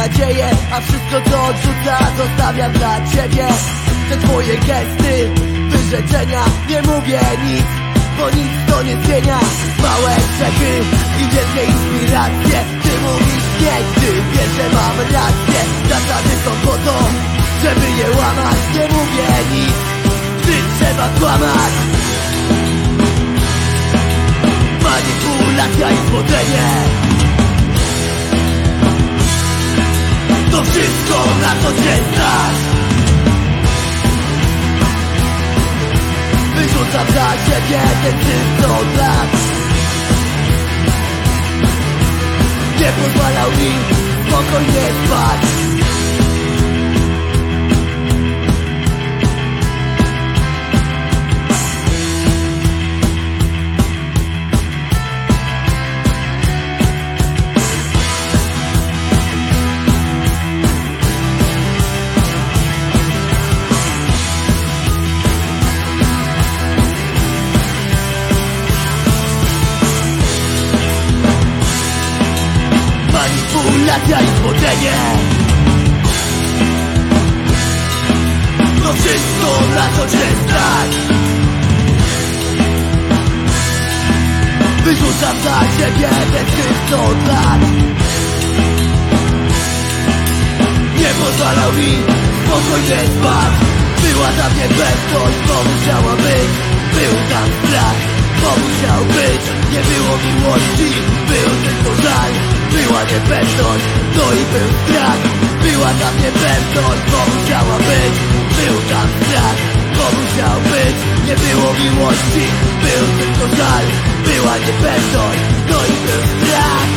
nadzieję, a wszystko co odrzuca zostawiam dla ciebie. Te twoje gesty, wyrzeczenia, nie mówię nic, bo nic to nie zmienia. Małe grzechy i wielkie inspiracje. Ty mówisz nie, ty wiesz, że mam rację. Zasady są po to, żeby je łamać. Nie mówię nic, gdy trzeba kłamać. Manipulacja i złodzenie, to wszystko na co cię stać. Wyrzucam za siebie ten syf od lat. Nie pozwalał mi spokojnie spać. Manipulacja i złodzenie, to wszystko na co cię stać. Wyrzucam za siebie ten syf od lat. Nie pozwalał mi spokojnie spać. Była tam niepewność, bo musiała być. Był tam strach, bo musiał być. Nie było miłości, był tylko żal. Była niepewność, no i był strach. Była tam niepewność, bo musiała być. Był tam strach, bo musiał być. Nie było miłości, był tylko żal. Była niepewność, no i był strach.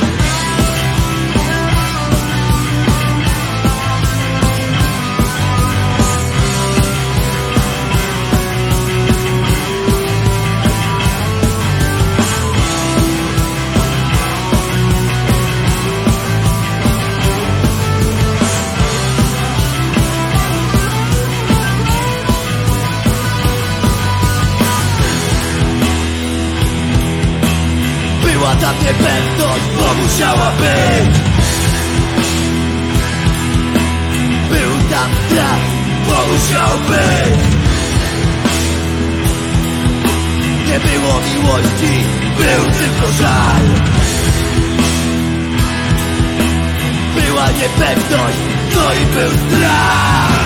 Była tam niepewność, bo musiała być. Był tam strach, bo musiał być. Nie było miłości, był tylko żal. Była niepewność, no i był strach.